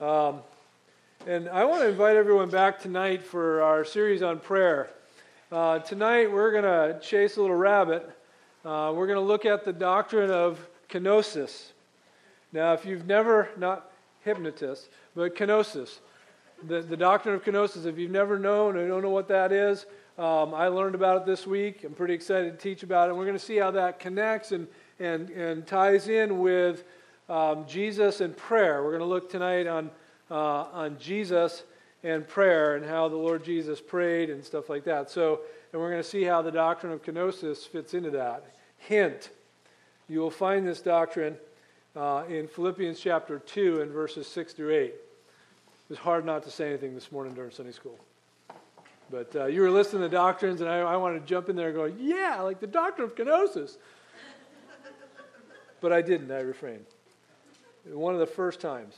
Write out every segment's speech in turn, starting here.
And I want to invite everyone back tonight for our series on prayer. Tonight we're going to chase a little rabbit. We're going to look at the doctrine of kenosis. Now, if you've never, not hypnotist, but kenosis, the doctrine of kenosis, if you've never known or don't know what that is, I learned about it this week. I'm pretty excited to teach about it. And we're going to see how that connects and ties in with Jesus and prayer. We're going to look tonight on Jesus and prayer and how the Lord Jesus prayed and stuff like that. And we're going to see how the doctrine of kenosis fits into that. Hint, you will find this doctrine in Philippians chapter 2 and verses 6 through 8. It was hard not to say anything this morning during Sunday school. But you were listening to the doctrines, and I wanted to jump in there and go, yeah, like the doctrine of kenosis. But I didn't. I refrained. One of the first times.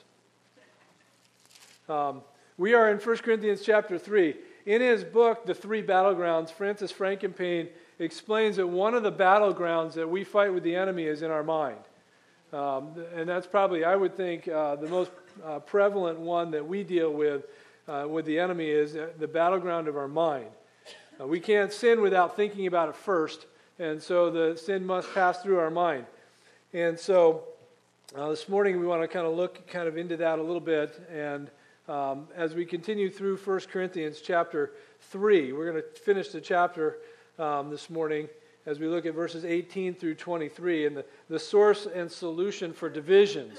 We are in 1 Corinthians chapter 3. In his book, The Three Battlegrounds, Francis Frankenpain explains that one of the battlegrounds that we fight with the enemy is in our mind. And that's probably, I would think, the most prevalent one that we deal with the enemy is the battleground of our mind. We can't sin without thinking about it first, and so the sin must pass through our mind. And so this morning we want to kind of look into that a little bit, and as we continue through 1 Corinthians chapter 3, we're going to finish the chapter this morning as we look at verses 18 through 23 and the source and solution for divisions.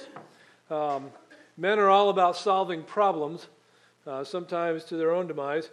Men are all about solving problems, sometimes to their own demise,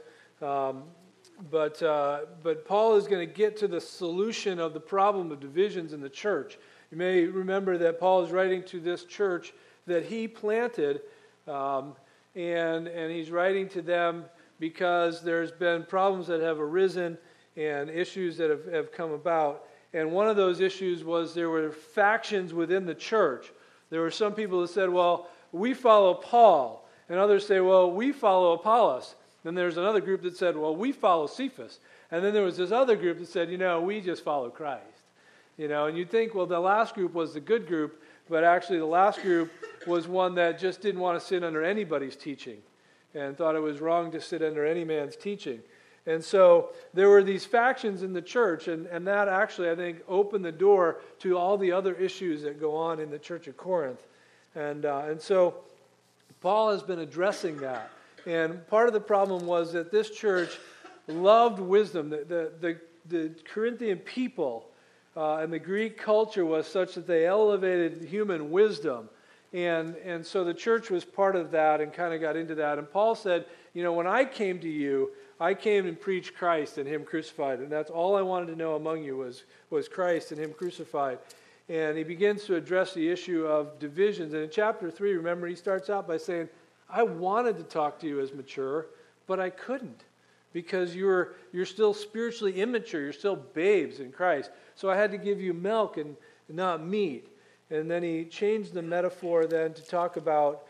but Paul is going to get to the solution of the problem of divisions in the church. You may remember that Paul is writing to this church that he planted, and he's writing to them because there's been problems that have arisen and issues that have come about. And one of those issues was there were factions within the church. There were some people that said, well, we follow Paul. And others say, well, we follow Apollos. Then there's another group that said, well, we follow Cephas. And then there was this other group that said, we just follow Christ. And you'd think, well, the last group was the good group, but actually the last group was one that just didn't want to sit under anybody's teaching and thought it was wrong to sit under any man's teaching. And so there were these factions in the church, and that actually, I think, opened the door to all the other issues that go on in the church of Corinth. And so Paul has been addressing that. And part of the problem was that this church loved wisdom. The Corinthian people and the Greek culture was such that they elevated human wisdom. And so the church was part of that and kind of got into that. And Paul said, when I came to you, I came and preached Christ and Him crucified. And that's all I wanted to know among you was Christ and Him crucified. And he begins to address the issue of divisions. And in chapter 3, remember, he starts out by saying, I wanted to talk to you as mature, but I couldn't because you're still spiritually immature. You're still babes in Christ. So I had to give you milk and not meat. And then he changed the metaphor then to talk about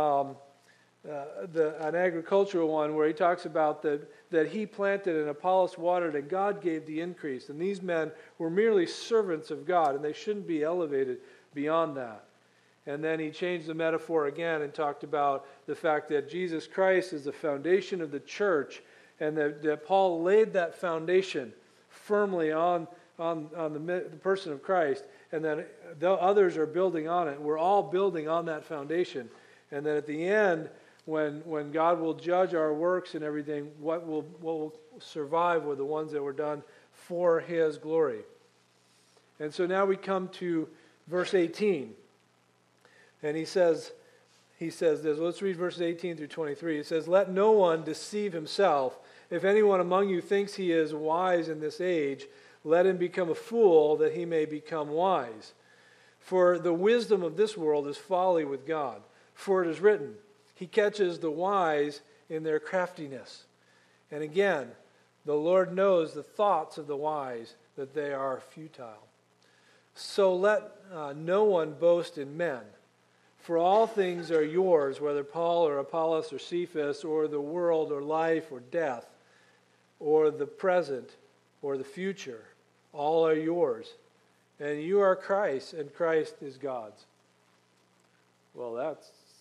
an agricultural one where he talks about that he planted and Apollos watered and God gave the increase. And these men were merely servants of God and they shouldn't be elevated beyond that. And then he changed the metaphor again and talked about the fact that Jesus Christ is the foundation of the church and that Paul laid that foundation firmly on the person of Christ, and then the others are building on it. We're all building on that foundation. And then at the end, when God will judge our works and everything, what will survive were the ones that were done for His glory. And so now we come to verse 18. And he says this. Let's read verses 18 through 23. It says, let no one deceive himself. If anyone among you thinks he is wise in this age, let him become a fool that he may become wise. For the wisdom of this world is folly with God. For it is written, He catches the wise in their craftiness. And again, the Lord knows the thoughts of the wise, that they are futile. So let no one boast in men. For all things are yours, whether Paul or Apollos or Cephas or the world or life or death or the present or the future. All are yours. And you are Christ, and Christ is God's. Well, that's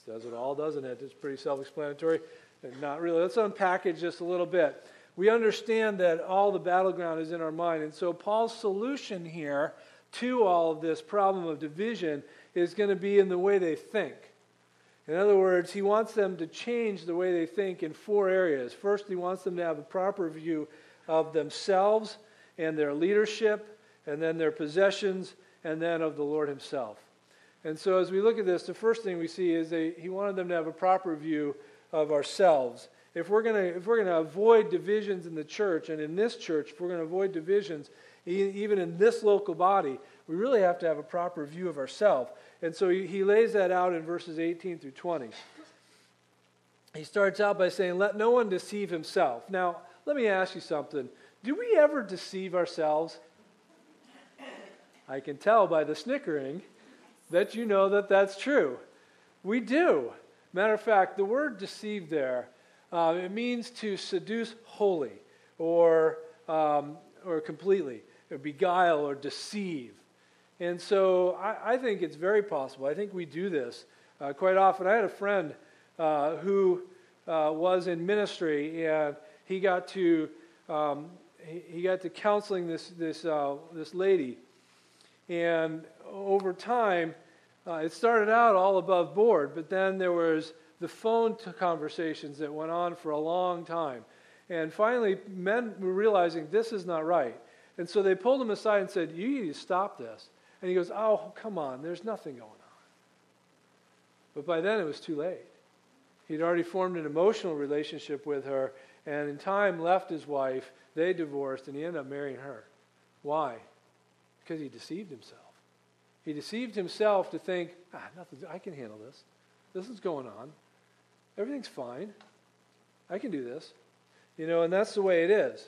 Says it all, doesn't it? It's pretty self-explanatory. And not really. Let's unpack it just a little bit. We understand that all the battleground is in our mind. And so Paul's solution here to all of this problem of division is going to be in the way they think. In other words, he wants them to change the way they think in 4 areas. First, he wants them to have a proper view of themselves and their leadership, and then their possessions, and then of the Lord himself. And so as we look at this, the first thing we see is he wanted them to have a proper view of ourselves. If we're going to avoid divisions in the church, and in this church, if we're going to avoid divisions, even in this local body, we really have to have a proper view of ourselves. And so he lays that out in verses 18 through 20. He starts out by saying, let no one deceive himself. Now, let me ask you something. Do we ever deceive ourselves? I can tell by the snickering that you know that that's true. We do. Matter of fact, the word deceive there, it means to seduce wholly or completely, or beguile or deceive. And so I think it's very possible. I think we do this quite often. I had a friend who was in ministry, and he got to counseling this lady, and over time, it started out all above board, but then there was the phone conversations that went on for a long time. And finally, men were realizing this is not right. And so they pulled him aside and said, you need to stop this. And he goes, oh, come on, there's nothing going on. But by then it was too late. He'd already formed an emotional relationship with her, and in time left his wife, they divorced, and he ended up marrying her. Why? Because he deceived himself. He deceived himself to think, nothing, I can handle this. This is going on. Everything's fine. I can do this. And that's the way it is.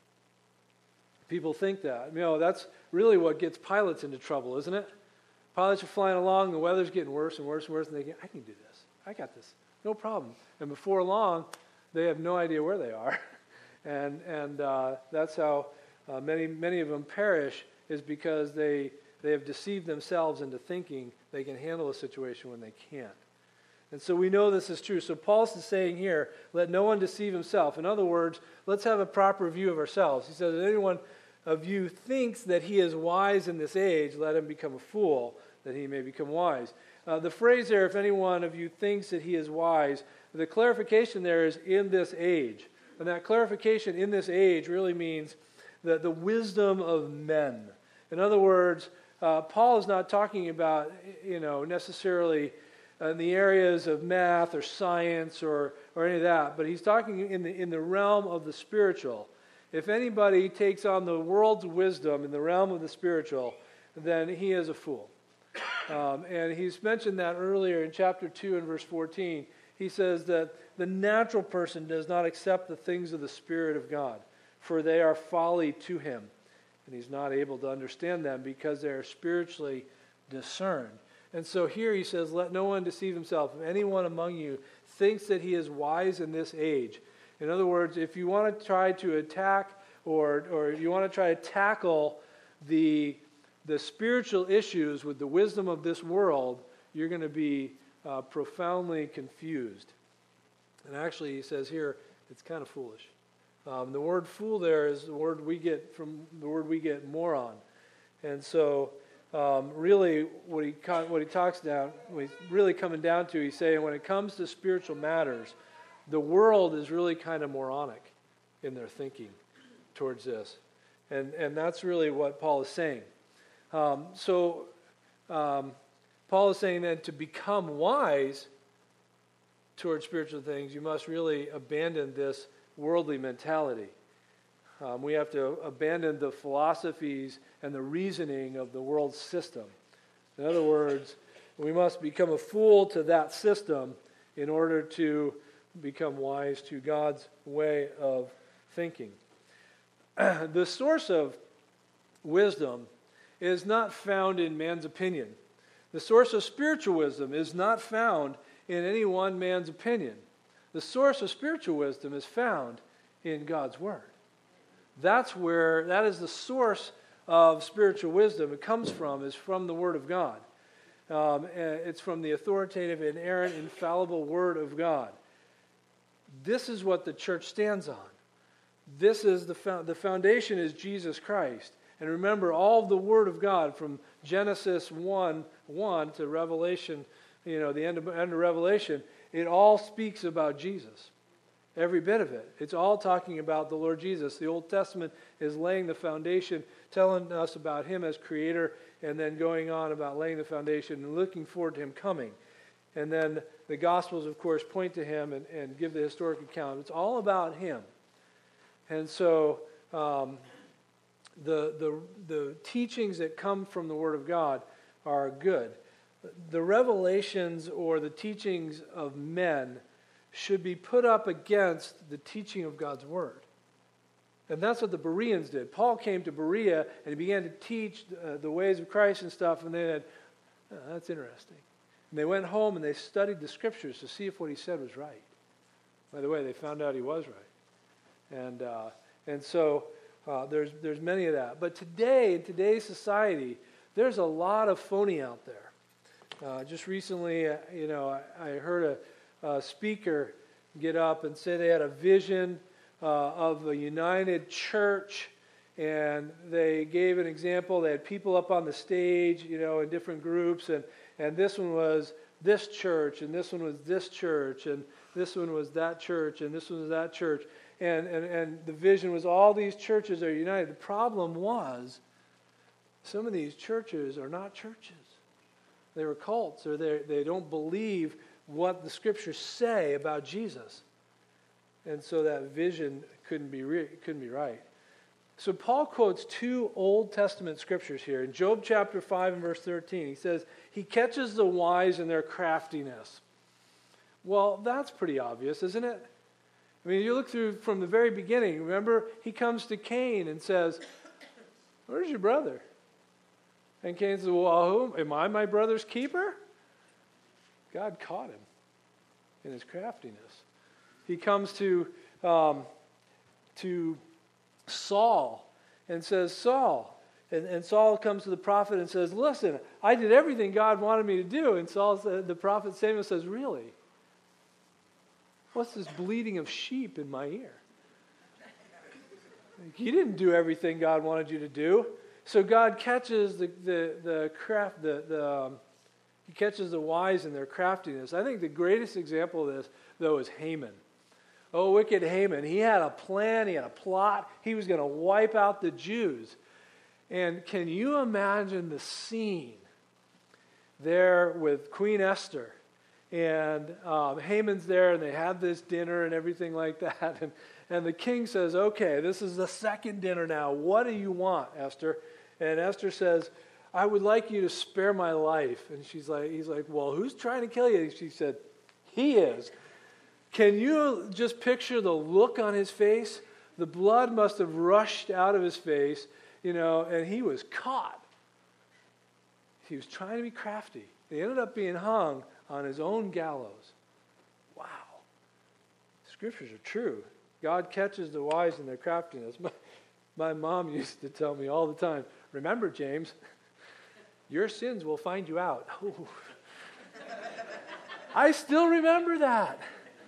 People think that. That's really what gets pilots into trouble, isn't it? Pilots are flying along, the weather's getting worse and worse and worse, and they think, I can do this. I got this. No problem. And before long, they have no idea where they are. and that's how many of them perish, is because they have deceived themselves into thinking they can handle a situation when they can't. And so we know this is true. So Paul's saying here, let no one deceive himself. In other words, let's have a proper view of ourselves. He says, if anyone of you thinks that he is wise in this age, let him become a fool, that he may become wise. The phrase there, if any one of you thinks that he is wise, the clarification there is in this age. And that clarification in this age really means the wisdom of men. In other words, Paul is not talking about, necessarily in the areas of math or science or any of that, but he's talking in the realm of the spiritual. If anybody takes on the world's wisdom in the realm of the spiritual, then he is a fool. And he's mentioned that earlier in chapter 2 and verse 14. He says that the natural person does not accept the things of the Spirit of God, for they are folly to him. And he's not able to understand them because they are spiritually discerned. And so here he says, let no one deceive himself. If anyone among you thinks that he is wise in this age. In other words, if you want to try to attack or if you want to try to tackle the spiritual issues with the wisdom of this world, you're going to be profoundly confused. And actually, he says here, it's kind of foolish. The word fool there is the word we get from the word we get moron. And so really what he talks down, what he's really coming down to, he's saying when it comes to spiritual matters, the world is really kind of moronic in their thinking towards this. And that's really what Paul is saying. Paul is saying that to become wise towards spiritual things, you must really abandon this worldly mentality. We have to abandon the philosophies and the reasoning of the world system. In other words, we must become a fool to that system in order to become wise to God's way of thinking. The source of wisdom is not found in man's opinion. The source of spiritual wisdom is not found in any one man's opinion. The source of spiritual wisdom is found in God's Word. That is the source of spiritual wisdom. It comes from the Word of God. It's from the authoritative, inerrant, infallible Word of God. This is what the church stands on. This is the foundation is Jesus Christ. And remember, all of the Word of God from Genesis 1:1 to Revelation, the end of Revelation, it all speaks about Jesus. Every bit of it. It's all talking about the Lord Jesus. The Old Testament is laying the foundation, telling us about Him as Creator, and then going on about laying the foundation and looking forward to Him coming. And then the Gospels, of course, point to Him and give the historic account. It's all about Him. And so the teachings that come from the Word of God are good. The revelations or the teachings of men should be put up against the teaching of God's Word. And that's what the Bereans did. Paul came to Berea and he began to teach the ways of Christ and stuff, and they said, that's interesting. And they went home and they studied the Scriptures to see if what he said was right. By the way, they found out he was right. And so there's many of that. But today, in today's society, there's a lot of phony out there. Just recently, I heard a speaker get up and say they had a vision of a united church, and they gave an example. They had people up on the stage, in different groups, and this one was this church, and this one was this church, and this one was that church, and this one was that church, and the vision was all these churches are united. The problem was some of these churches are not churches. They were cults, or they don't believe what the Scriptures say about Jesus. And so that vision couldn't be right. So Paul quotes two Old Testament scriptures here. In Job chapter 5 and verse 13, he says, he catches the wise in their craftiness. Well, that's pretty obvious, isn't it? I mean, you look through from the very beginning. Remember, he comes to Cain and says, where's your brother? And Cain says, well, am I my brother's keeper? God caught him in his craftiness. He comes to Saul and says, Saul. And Saul comes to the prophet and says, listen, I did everything God wanted me to do. And the prophet Samuel says, really? What's this bleating of sheep in my ear? You didn't do everything God wanted you to do. So God catches he catches the wise in their craftiness. I think the greatest example of this, though, is Haman. Oh, wicked Haman. He had a plan, he had a plot. He was going to wipe out the Jews. And can you imagine the scene there with Queen Esther? And Haman's there, and they have this dinner and everything like that. And the king says, okay, this is the second dinner now. What do you want, Esther? And Esther says, I would like you to spare my life. And he's like, well, who's trying to kill you? She said, he is. Can you just picture the look on his face? The blood must have rushed out of his face, and he was caught. He was trying to be crafty. He ended up being hung on his own gallows. Wow. Scriptures are true. God catches the wise in their craftiness. My mom used to tell me all the time, remember, James, your sins will find you out. Ooh. I still remember that.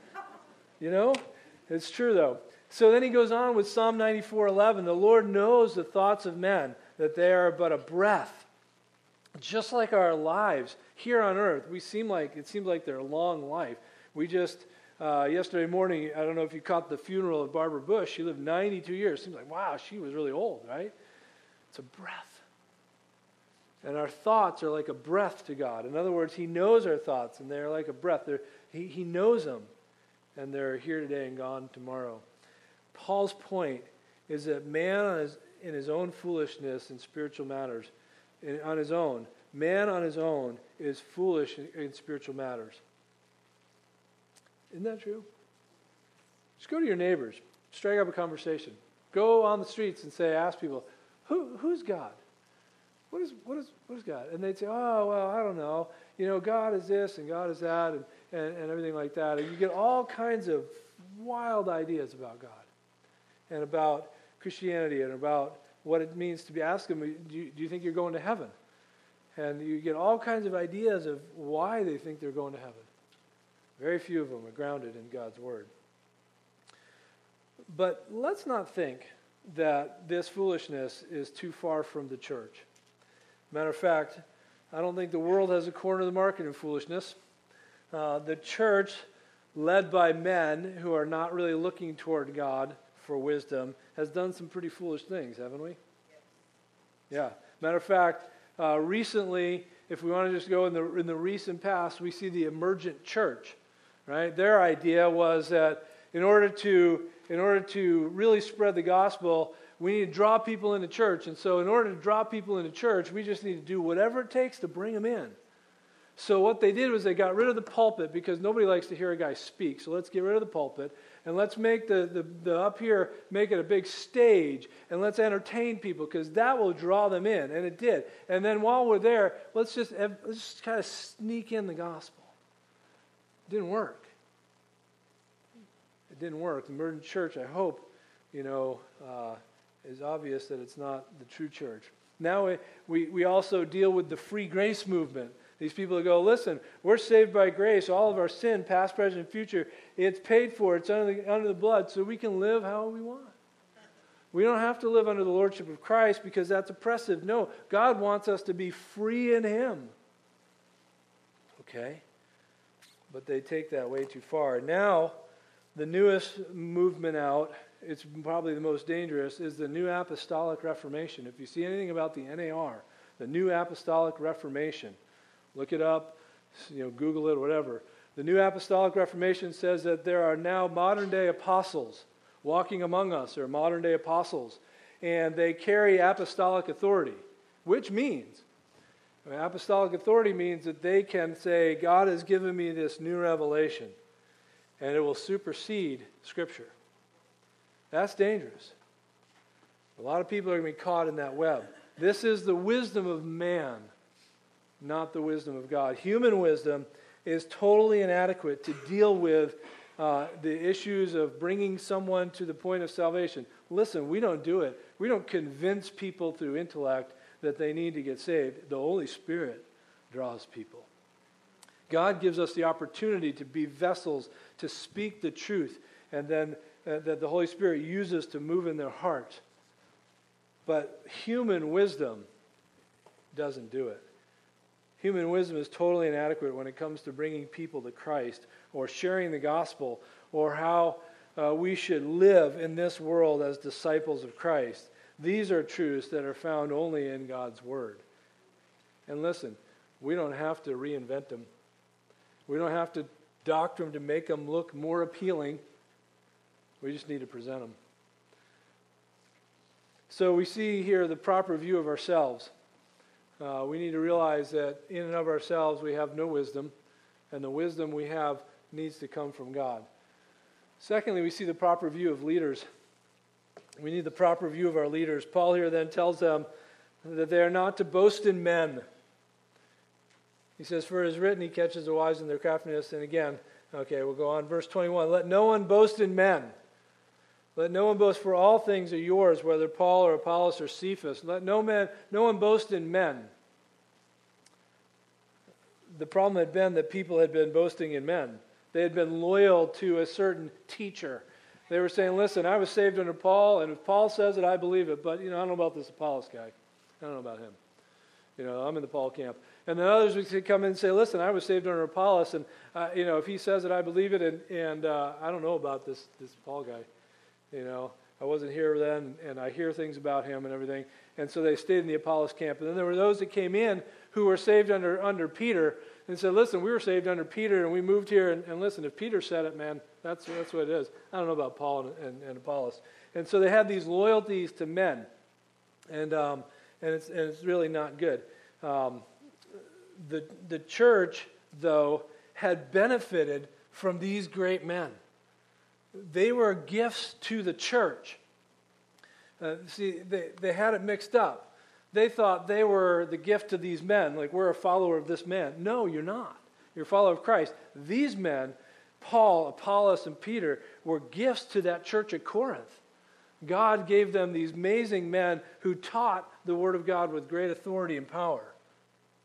It's true though. So then he goes on with Psalm 94:11. The Lord knows the thoughts of men, that they are but a breath. Just like our lives here on earth, it seems like they're a long life. We just, yesterday morning, I don't know if you caught the funeral of Barbara Bush. She lived 92 years. It seems like, wow, she was really old, right? It's a breath. And our thoughts are like a breath to God. In other words, He knows our thoughts, and they're like a breath. He knows them, and they're here today and gone tomorrow. Paul's point is that man in his own foolishness in spiritual matters, on his own, man on his own is foolish in spiritual matters. Isn't that true? Just go to your neighbors, strike up a conversation. Go on the streets and ask people, who's God? What is God? And they'd say, oh, well, I don't know. God is this and God is that and everything like that. And you get all kinds of wild ideas about God and about Christianity and about what it means to be asked them, do you think you're going to heaven? And you get all kinds of ideas of why they think they're going to heaven. Very few of them are grounded in God's Word. But let's not think that this foolishness is too far from the church. Matter of fact, I don't think the world has a corner of the market in foolishness. The church, led by men who are not really looking toward God for wisdom, has done some pretty foolish things, haven't we? Yeah. Matter of fact, recently, if we want to just go in the recent past, we see the emergent church, right? Their idea was that in order to really spread the gospel, we need to draw people into church. And so in order to draw people into church, we just need to do whatever it takes to bring them in. So what they did was they got rid of the pulpit because nobody likes to hear a guy speak. So let's get rid of the pulpit and let's make the up here, make it a big stage, and let's entertain people because that will draw them in. And it did. And then while we're there, let's just kind of sneak in the gospel. It didn't work. It didn't work. The emergent church, I hope, is obvious that it's not the true church. Now we also deal with the free grace movement. These people go, listen, we're saved by grace. All of our sin, past, present, and future, it's paid for. It's under the blood, so we can live how we want. We don't have to live under the lordship of Christ because that's oppressive. No, God wants us to be free in Him. Okay? But they take that way too far. Now, the newest movement out, it's probably the most dangerous, is the New Apostolic Reformation. If you see anything about the NAR, the New Apostolic Reformation, look it up, Google it, whatever. The New Apostolic Reformation says that there are now modern-day apostles walking among us, or modern-day apostles, and they carry apostolic authority, which means, apostolic authority means that they can say, God has given me this new revelation, and it will supersede Scripture. That's dangerous. A lot of people are going to be caught in that web. This is the wisdom of man, not the wisdom of God. Human wisdom is totally inadequate to deal with the issues of bringing someone to the point of salvation. Listen, we don't do it. We don't convince people through intellect that they need to get saved. The Holy Spirit draws people. God gives us the opportunity to be vessels, to speak the truth, and then that the Holy Spirit uses to move in their heart. But human wisdom doesn't do it. Human wisdom is totally inadequate when it comes to bringing people to Christ or sharing the gospel or how we should live in this world as disciples of Christ. These are truths that are found only in God's Word. And listen, we don't have to reinvent them. We don't have to doctor them to make them look more appealing. We just need to present them. So we see here the proper view of ourselves. We need to realize that in and of ourselves we have no wisdom, and the wisdom we have needs to come from God. Secondly, we see the proper view of leaders. We need the proper view of our leaders. Paul here then tells them that they are not to boast in men. He says, for it is written, he catches the wise in their craftiness. And again, okay, we'll go on. Verse 21, let no one boast in men. Let no one boast, for all things are yours, whether Paul or Apollos or Cephas. Let no one boast in men. The problem had been that people had been boasting in men. They had been loyal to a certain teacher. They were saying, listen, I was saved under Paul, and if Paul says it, I believe it. But, I don't know about this Apollos guy. I don't know about him. I'm in the Paul camp. And then others would come in and say, listen, I was saved under Apollos, and, if he says it, I believe it, and I don't know about this Paul guy. I wasn't here then, and I hear things about him and everything. And so they stayed in the Apollos camp. And then there were those that came in who were saved under Peter and said, listen, we were saved under Peter, and we moved here. And listen, if Peter said it, man, that's what it is. I don't know about Paul and Apollos. And so they had these loyalties to men. And it's really not good. The church, though, had benefited from these great men. They were gifts to the church. They had it mixed up. They thought they were the gift to these men, like we're a follower of this man. No, you're not. You're a follower of Christ. These men, Paul, Apollos, and Peter, were gifts to that church at Corinth. God gave them these amazing men who taught the Word of God with great authority and power.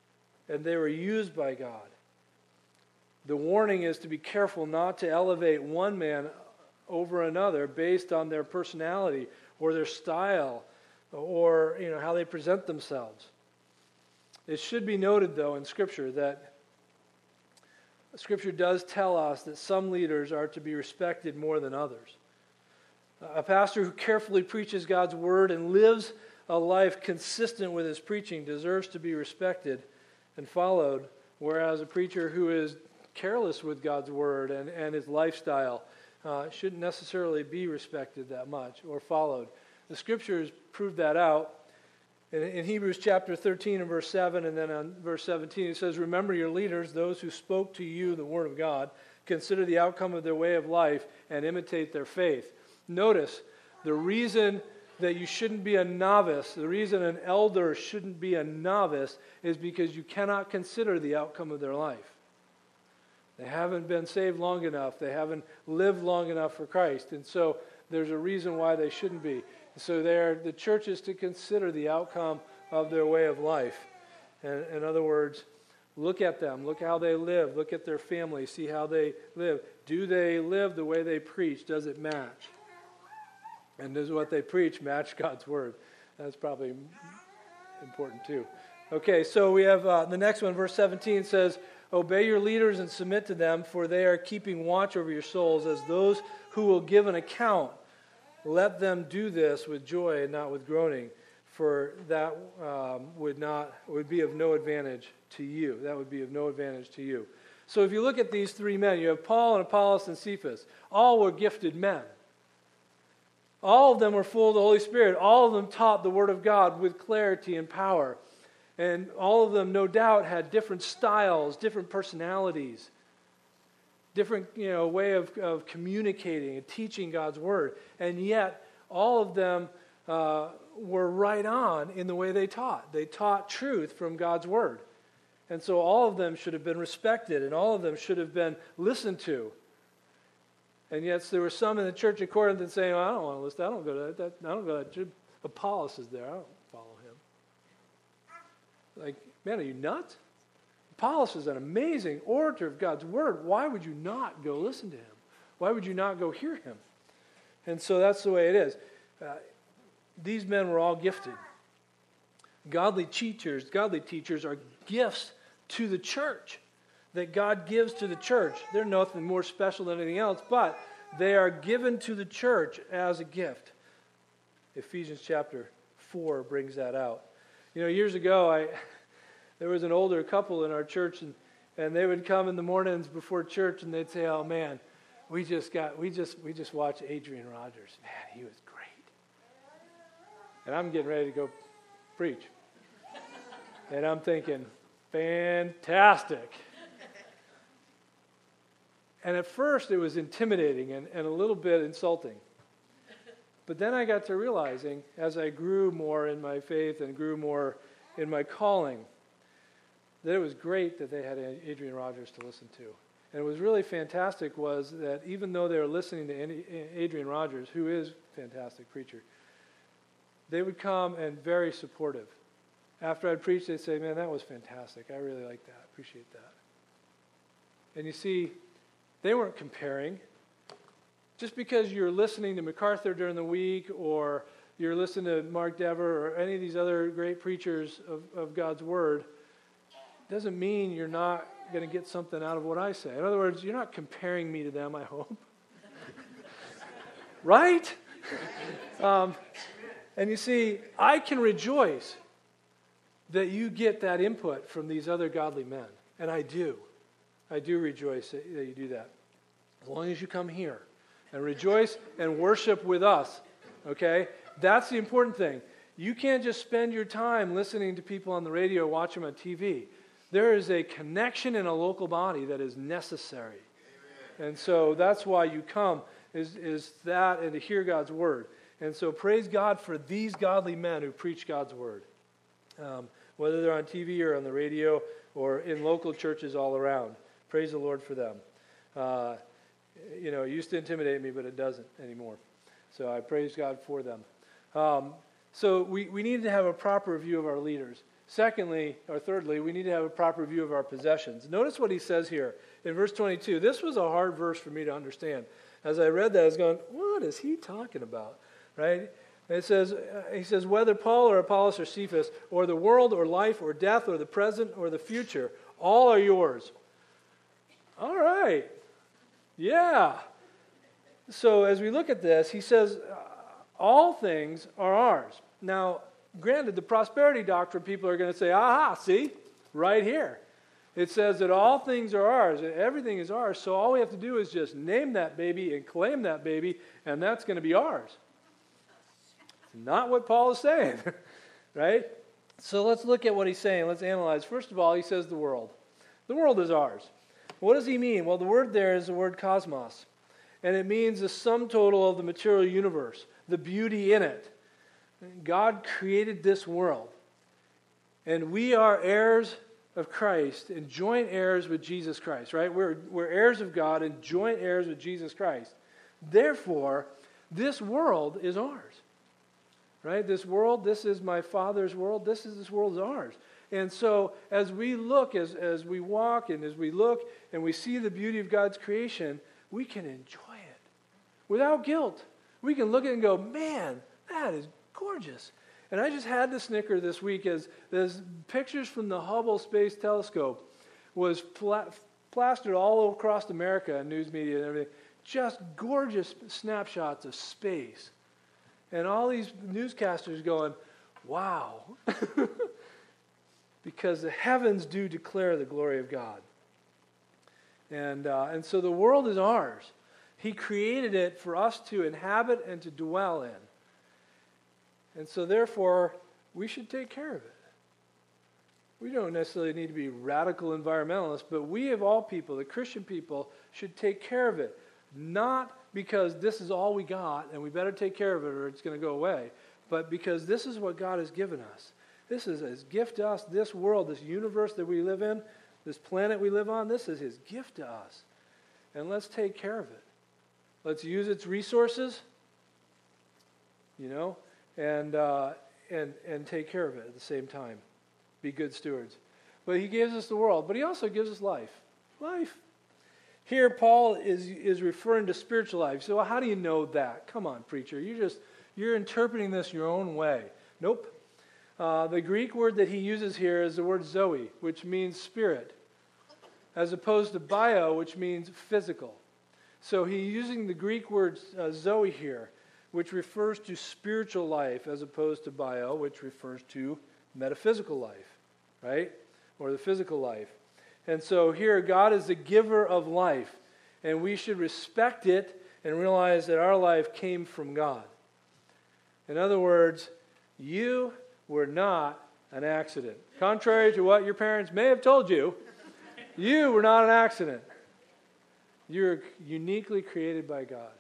and they were used by God. The warning is to be careful not to elevate one man over another based on their personality or their style or how they present themselves. It should be noted, though, in Scripture that Scripture does tell us that some leaders are to be respected more than others. A pastor who carefully preaches God's word and lives a life consistent with his preaching deserves to be respected and followed, whereas a preacher who is careless with God's word and his lifestyle shouldn't necessarily be respected that much or followed. The Scriptures prove that out. In Hebrews chapter 13 and verse 7 and then on verse 17 it says, "Remember your leaders, those who spoke to you the word of God. Consider the outcome of their way of life and imitate their faith." Notice, the reason that you shouldn't be a novice, the reason an elder shouldn't be a novice is because you cannot consider the outcome of their life. They haven't been saved long enough. They haven't lived long enough for Christ. And so there's a reason why they shouldn't be. So the church is to consider the outcome of their way of life. And in other words, look at them. Look how they live. Look at their family. See how they live. Do they live the way they preach? Does it match? And does what they preach match God's word? That's probably important too. Okay, so we have the next one. Verse 17 says, "Obey your leaders and submit to them, for they are keeping watch over your souls as those who will give an account. Let them do this with joy and not with groaning, for that would be of no advantage to you." That would be of no advantage to you. So if you look at these three men, you have Paul and Apollos and Cephas. All were gifted men. All of them were full of the Holy Spirit. All of them taught the Word of God with clarity and power. And all of them, no doubt, had different styles, different personalities, different way of communicating and teaching God's Word. And yet, all of them were right on in the way they taught. They taught truth from God's Word. And so all of them should have been respected, and all of them should have been listened to. And yet there were some in the church at Corinth that saying, "I don't want to listen. I don't go to that. I don't go to that. Apollos is there. I don't follow him." Like, man, are you nuts? Apollos is an amazing orator of God's word. Why would you not go listen to him? Why would you not go hear him? And so that's the way it is. These men were all gifted. Godly teachers are gifts to the church that God gives to the church. They're nothing more special than anything else, but they are given to the church as a gift. Ephesians chapter 4 brings that out. Years ago, there was an older couple in our church, and they would come in the mornings before church, and they'd say, "Oh man, we just watched Adrian Rogers. Man, he was great." And I'm getting ready to go preach, and I'm thinking, fantastic. And at first, it was intimidating and a little bit insulting. But then I got to realizing, as I grew more in my faith and grew more in my calling, that it was great that they had Adrian Rogers to listen to. And what was really fantastic was that even though they were listening to Adrian Rogers, who is a fantastic preacher, they would come and very supportive. After I'd preach, they'd say, "Man, that was fantastic. I really like that. Appreciate that." And you see, they weren't comparing. Just because you're listening to MacArthur during the week, or you're listening to Mark Dever or any of these other great preachers of God's Word, doesn't mean you're not going to get something out of what I say. In other words, you're not comparing me to them, I hope. Right? And you see, I can rejoice that you get that input from these other godly men. And I do. I do rejoice that you do that. As long as you come here and rejoice and worship with us, okay? That's the important thing. You can't just spend your time listening to people on the radio, watch them on TV. There is a connection in a local body that is necessary. Amen. And so that's why you come, is that and to hear God's word. And so praise God for these godly men who preach God's word. Whether they're on TV or on the radio or in local churches all around. Praise the Lord for them. It used to intimidate me, but it doesn't anymore. So I praise God for them. So we need to have a proper view of our leaders. Secondly, or thirdly, we need to have a proper view of our possessions. Notice what he says here in verse 22. This was a hard verse for me to understand. As I read that, I was going, what is he talking about? Right? It says, he says, whether Paul or Apollos or Cephas, or the world or life or death or the present or the future, all are yours. All right. Yeah. So as we look at this, he says, all things are ours. Now, granted, the prosperity doctrine people are going to say, aha, see, right here. It says that all things are ours, and everything is ours, so all we have to do is just name that baby and claim that baby, and that's going to be ours. Not what Paul is saying, right? So let's look at what he's saying. Let's analyze. First of all, he says the world. The world is ours. What does he mean? Well, the word there is the word cosmos, and it means the sum total of the material universe, the beauty in it. God created this world, and we are heirs of Christ and joint heirs with Jesus Christ, right? We're heirs of God and joint heirs with Jesus Christ. Therefore, this world is ours, right? This world, this is my Father's world. This world is ours. And so as we look, as we walk and as we look and we see the beauty of God's creation, we can enjoy it without guilt. We can look at it and go, man, that is gorgeous. And I just had to snicker this week as there's pictures from the Hubble Space Telescope was plastered all across America in news media and everything. Just gorgeous snapshots of space. And all these newscasters going, wow. Because the heavens do declare the glory of God. And so the world is ours. He created it for us to inhabit and to dwell in. And so therefore, we should take care of it. We don't necessarily need to be radical environmentalists, but we of all people, the Christian people, should take care of it. Not because this is all we got and we better take care of it or it's going to go away, but because this is what God has given us. This is His gift to us. This world, this universe that we live in, this planet we live on, this is His gift to us. And let's take care of it. Let's use its resources, and take care of it at the same time. Be good stewards. But He gives us the world, but He also gives us life. Life. Here Paul is referring to spiritual life. So how do you know that? Come on, preacher. You're interpreting this your own way. Nope. The Greek word that he uses here is the word zoe, which means spirit, as opposed to bio, which means physical. So he's using the Greek word zoe here, which refers to spiritual life, as opposed to bio, which refers to metaphysical life, right? Or the physical life. And so here, God is the giver of life, and we should respect it and realize that our life came from God. In other words, you were not an accident. Contrary to what your parents may have told you, you were not an accident. You're uniquely created by God.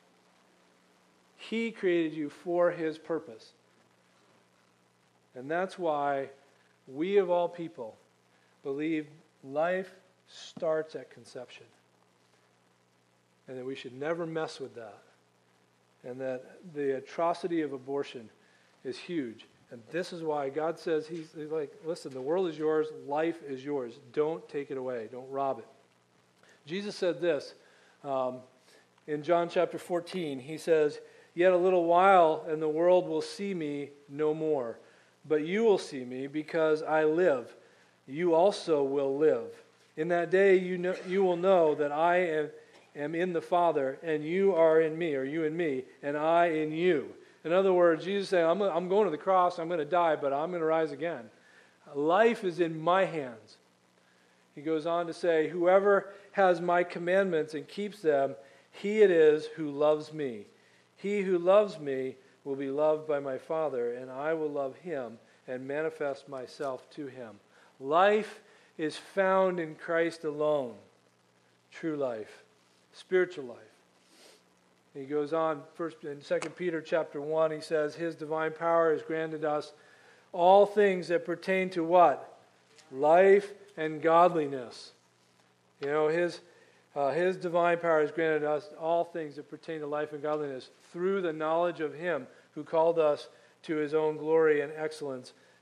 He created you for His purpose. And that's why we of all people believe life starts at conception. And that we should never mess with that. And that the atrocity of abortion is huge. And this is why God says, He's like, listen, the world is yours, life is yours. Don't take it away. Don't rob it. Jesus said this in John chapter 14. He says, yet a little while and the world will see me no more. But you will see me because I live. You also will live. In that day you will know that I am in the Father, and you are in me, or you in me, and I in you. In other words, Jesus saying, I'm going to the cross, I'm going to die, but I'm going to rise again. Life is in my hands. He goes on to say, whoever has my commandments and keeps them, he it is who loves me. He who loves me will be loved by my Father, and I will love him and manifest myself to him. Life is found in Christ alone. True life. Spiritual life. He goes on first in 2 Peter chapter 1, he says, His divine power has granted us all things that pertain to what? Life and godliness. You know, His divine power has granted us all things that pertain to life and godliness through the knowledge of Him who called us to His own glory and excellence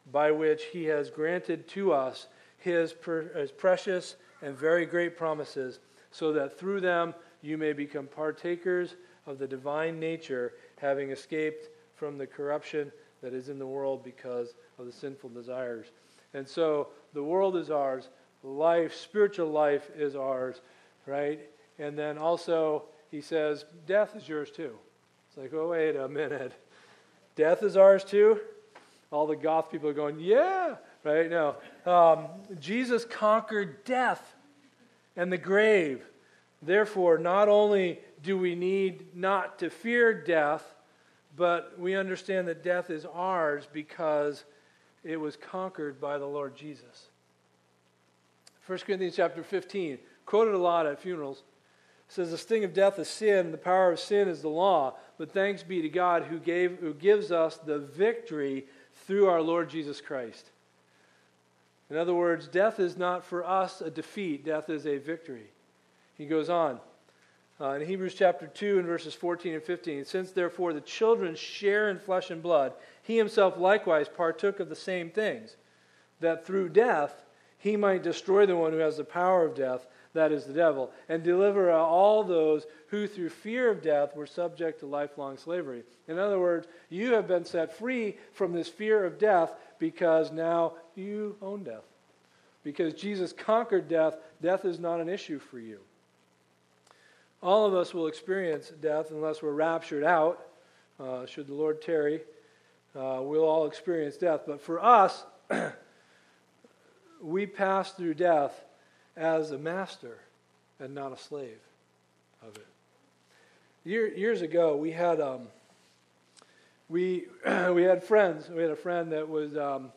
by which he has granted to us his precious and very great promises, so that through them you may become partakers of the divine nature, having escaped from the corruption that is in the world because of the sinful desires. And so the world is ours, life, spiritual life is ours, right? And then also he says, death is yours too. It's like, oh, wait a minute. Death is ours too? All the goth people are going, yeah, right? No. Jesus conquered death and the grave. Therefore, not only do we need not to fear death, but we understand that death is ours because it was conquered by the Lord Jesus. 1 Corinthians chapter 15, quoted a lot at funerals, says, the sting of death is sin, the power of sin is the law, but thanks be to God who gives us the victory through our Lord Jesus Christ. In other words, death is not for us a defeat, death is a victory. He goes on. In Hebrews chapter 2 and verses 14 and 15, since therefore the children share in flesh and blood, he himself likewise partook of the same things, that through death he might destroy the one who has the power of death, that is the devil, and deliver all those who through fear of death were subject to lifelong slavery. In other words, you have been set free from this fear of death because now you own death. Because Jesus conquered death, death is not an issue for you. All of us will experience death unless we're raptured out. Should the Lord tarry, we'll all experience death. But for us, we pass through death as a master and not a slave of it. Years ago, we had we had friends. We had a friend that was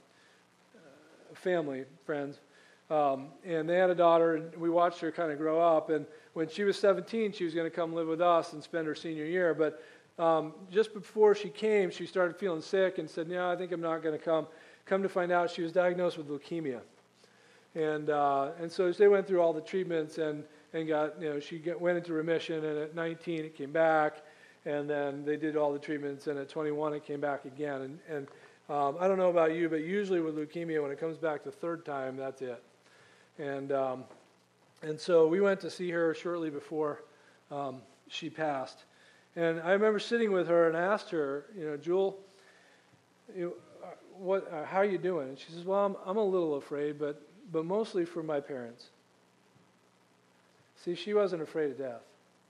family friends, and they had a daughter, and we watched her kind of grow up. And when she was 17, she was going to come live with us and spend her senior year. But just before she came, she started feeling sick and said, "No, I think I'm not going to come." Come to find out, she was diagnosed with leukemia. And so they went through all the treatments and got, she went into remission, and at 19 it came back, and then they did all the treatments, and at 21 it came back again. And I don't know about you, but usually with leukemia, when it comes back the third time, that's it. And so we went to see her shortly before she passed. And I remember sitting with her and asked her, Jewel, how are you doing? And she says, well, I'm a little afraid, but mostly for my parents. See, she wasn't afraid of death.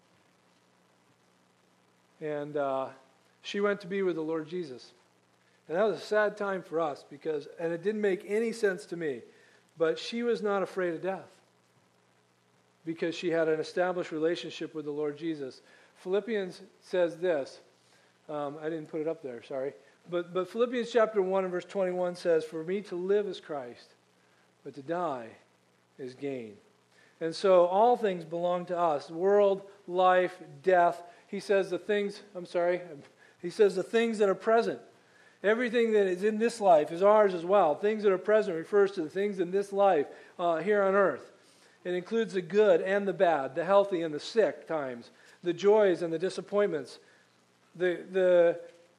And she went to be with the Lord Jesus. And that was a sad time for us and it didn't make any sense to me, but she was not afraid of death because she had an established relationship with the Lord Jesus. Philippians says this. I didn't put it up there, sorry. But Philippians chapter 1 and verse 21 says, for me to live is Christ, but to die is gain. And so all things belong to us. World, life, death. He says the things that are present. Everything that is in this life is ours as well. Things that are present refers to the things in this life here on earth. It includes the good and the bad, the healthy and the sick times, the joys and the disappointments, the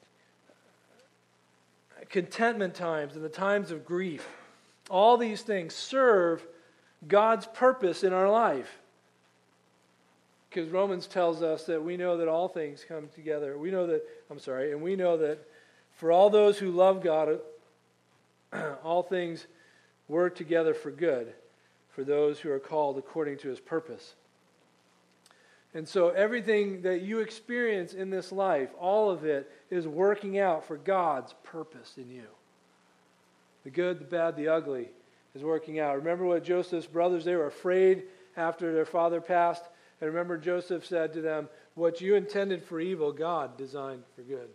contentment times and the times of grief. All these things serve God's purpose in our life. Because Romans tells us that we know that all things come together. And we know that for all those who love God, all things work together for good, for those who are called according to his purpose. And so everything that you experience in this life, all of it is working out for God's purpose in you. The good, the bad, the ugly is working out. Remember what Joseph's brothers, they were afraid after their father passed. And remember Joseph said to them, what you intended for evil, God designed for good.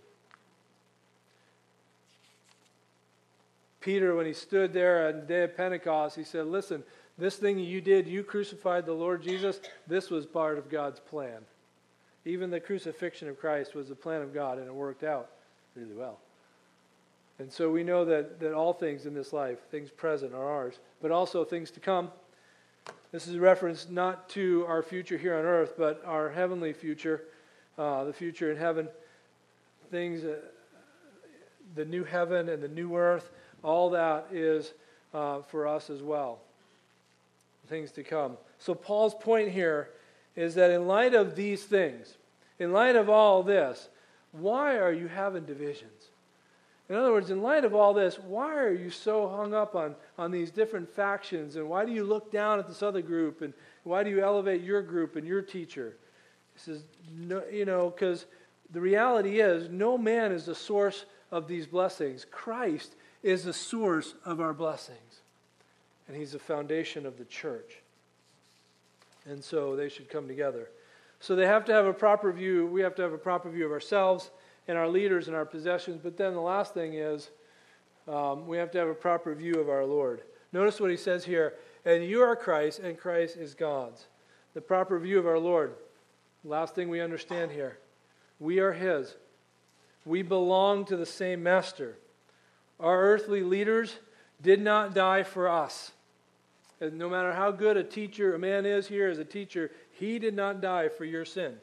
Peter, when he stood there on the day of Pentecost, he said, listen, this thing you did, you crucified the Lord Jesus, this was part of God's plan. Even the crucifixion of Christ was the plan of God, and it worked out really well. And so we know that all things in this life, things present are ours, but also things to come. This is a reference not to our future here on earth, but our heavenly future, the future in heaven, things, the new heaven and the new earth, all that is for us as well. Things to come. So Paul's point here is that in light of these things, in light of all this, why are you having divisions? In other words, in light of all this, why are you so hung up on these different factions? And why do you look down at this other group? And why do you elevate your group and your teacher? He says, no, because the reality is no man is the source of these blessings. Christ is the source of our blessings. And he's the foundation of the church. And so they should come together. So they have to have a proper view. We have to have a proper view of ourselves and our leaders and our possessions. But then the last thing is we have to have a proper view of our Lord. Notice what he says here. And you are Christ, and Christ is God's. The proper view of our Lord. Last thing we understand here. We are his. We belong to the same master. Our earthly leaders did not die for us. And no matter how good a teacher, a man is here as a teacher, he did not die for your sin.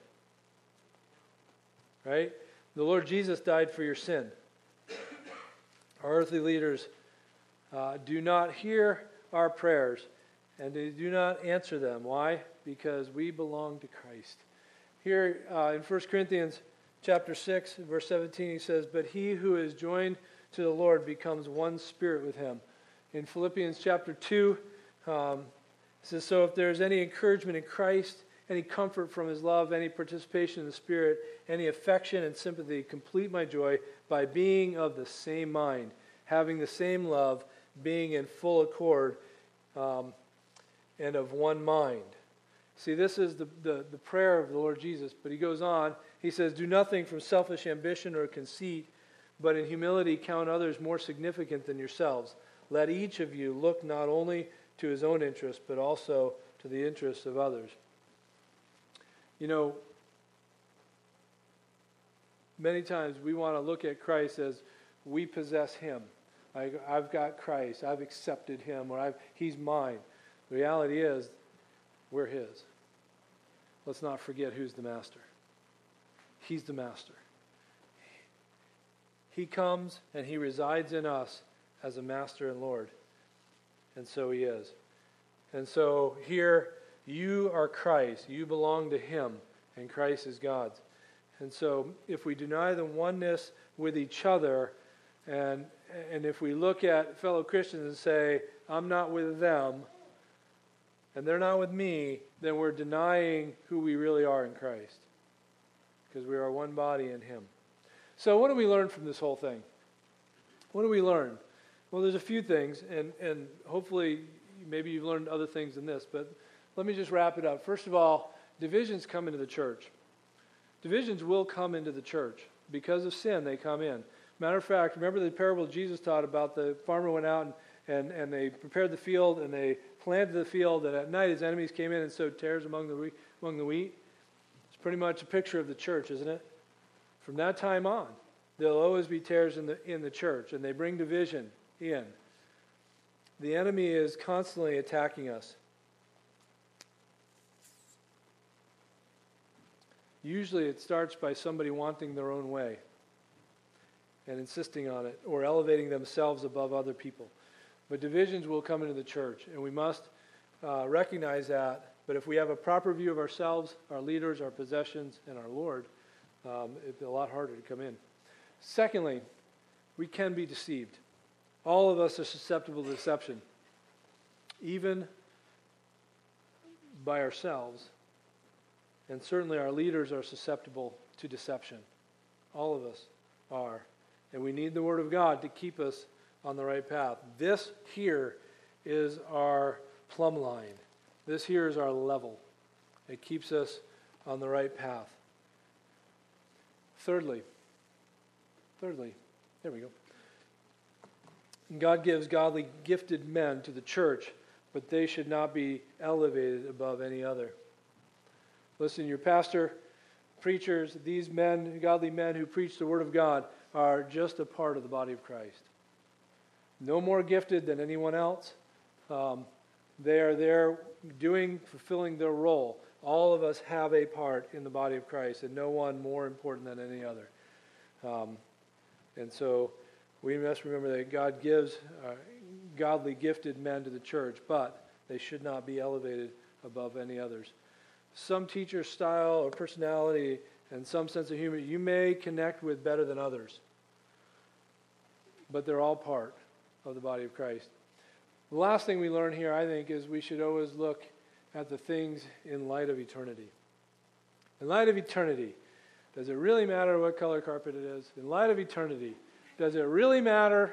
Right? The Lord Jesus died for your sin. Our earthly leaders do not hear our prayers, and they do not answer them. Why? Because we belong to Christ. Here in 1 Corinthians chapter 6, verse 17, he says, "But he who is joined to the Lord becomes one spirit with him." In Philippians chapter 2, it says, "So if there is any encouragement in Christ, any comfort from his love, any participation in the Spirit, any affection and sympathy, complete my joy by being of the same mind, having the same love, being in full accord, and of one mind." See, this is the prayer of the Lord Jesus. But he goes on, he says, "Do nothing from selfish ambition or conceit, but in humility count others more significant than yourselves. Let each of you look not only to his own interest, but also to the interests of others." You know, many times we want to look at Christ as we possess him. I've got Christ, I've accepted him, or he's mine. The reality is, we're his. Let's not forget who's the master. He's the master. He comes and he resides in us as a master and Lord. And so he is. And so here, you are Christ. You belong to him, and Christ is God's. And so if we deny the oneness with each other, and if we look at fellow Christians and say, I'm not with them, and they're not with me, then we're denying who we really are in Christ. Because we are one body in him. So what do we learn from this whole thing? What do we learn? Well, there's a few things, and hopefully maybe you've learned other things than this, but let me just wrap it up. First of all, divisions come into the church. Divisions will come into the church. Because of sin, they come in. Matter of fact, remember the parable Jesus taught about the farmer went out and they prepared the field and they planted the field, and at night his enemies came in and sowed tares among the wheat. It's pretty much a picture of the church, isn't it? From that time on, there'll always be tares in the church, and they bring division in. The enemy is constantly attacking us. Usually it starts by somebody wanting their own way and insisting on it, or elevating themselves above other people. But divisions will come into the church, and we must recognize that. But if we have a proper view of ourselves, our leaders, our possessions, and our Lord, it'll be a lot harder to come in. Secondly, we can be deceived. All of us are susceptible to deception, even by ourselves. And certainly our leaders are susceptible to deception. All of us are. And we need the Word of God to keep us on the right path. This here is our plumb line. This here is our level. It keeps us on the right path. Thirdly, there we go. God gives godly gifted men to the church, but they should not be elevated above any other. Listen, your pastor, preachers, these men, godly men who preach the Word of God, are just a part of the body of Christ. No more gifted than anyone else. They are there fulfilling their role. All of us have a part in the body of Christ, and no one more important than any other. And so We must remember that God gives godly gifted men to the church, but they should not be elevated above any others. Some teacher style or personality and some sense of humor you may connect with better than others, but they're all part of the body of Christ. The last thing we learn here, I think, is we should always look at the things in light of eternity. In light of eternity, does it really matter what color carpet it is? In light of eternity, does it really matter?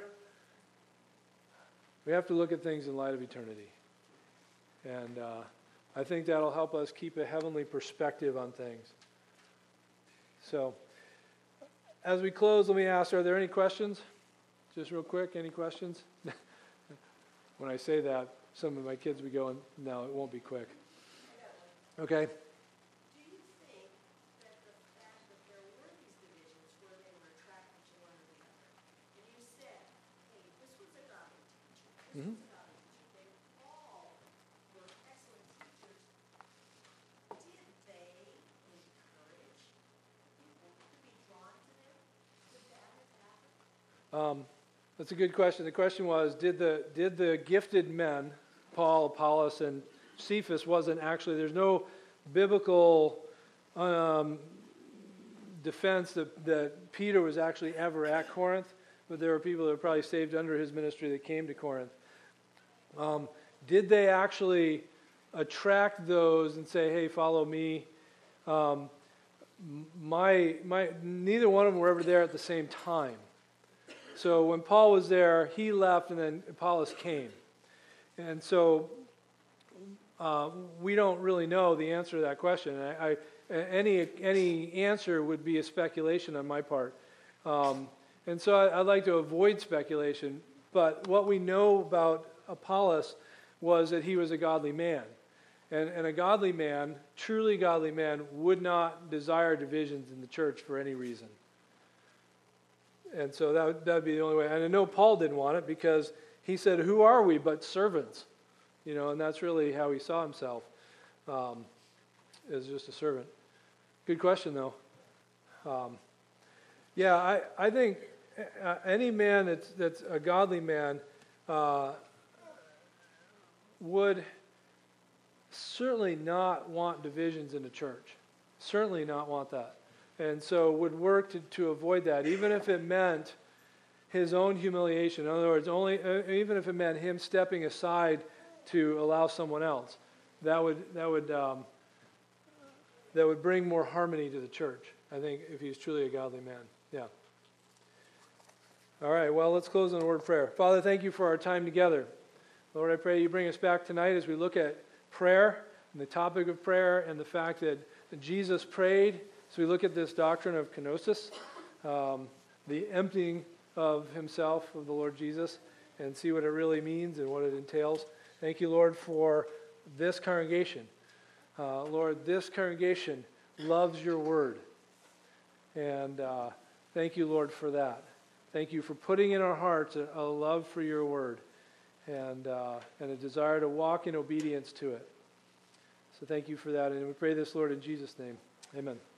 We have to look at things in light of eternity. And I think that'll help us keep a heavenly perspective on things. So, as we close, let me ask, are there any questions? Just real quick, any questions? When I say that, some of my kids would go, no, it won't be quick. Okay. Do you think that the fact that there were these divisions where they were attracted to one or the other, and you said, hey, this was a godly teacher, this was a godly teacher, they all were excellent teachers, did they encourage people to be drawn to them? Could that have happened? That's a good question. The question was, did the gifted men, Paul, Apollos, and Cephas, wasn't actually, there's no biblical defense that Peter was actually ever at Corinth, but there were people that were probably saved under his ministry that came to Corinth. Did they actually attract those and say, hey, follow me? Neither one of them were ever there at the same time. So when Paul was there, he left and then Apollos came. And so we don't really know the answer to that question. Any answer would be a speculation on my part. And so I'd like to avoid speculation. But what we know about Apollos was that he was a godly man. And a godly man, truly godly man, would not desire divisions in the church for any reason. And so that would be the only way. And I know Paul didn't want it because he said, who are we but servants? And that's really how he saw himself, as just a servant. Good question, though. I think any man that's a godly man would certainly not want divisions in the church. Certainly not want that. And so would work to avoid that, even if it meant his own humiliation. In other words, even if it meant him stepping aside to allow someone else, that would bring more harmony to the church, I think, if he's truly a godly man. Yeah. All right, well, let's close on a word of prayer. Father, thank you for our time together. Lord, I pray you bring us back tonight as we look at prayer and the topic of prayer and the fact that Jesus prayed. So we look at this doctrine of kenosis, the emptying of himself, of the Lord Jesus, and see what it really means and what it entails. Thank you, Lord, for this congregation. Lord, this congregation loves your word. And thank you, Lord, for that. Thank you for putting in our hearts a love for your word and a desire to walk in obedience to it. So thank you for that. And we pray this, Lord, in Jesus' name. Amen.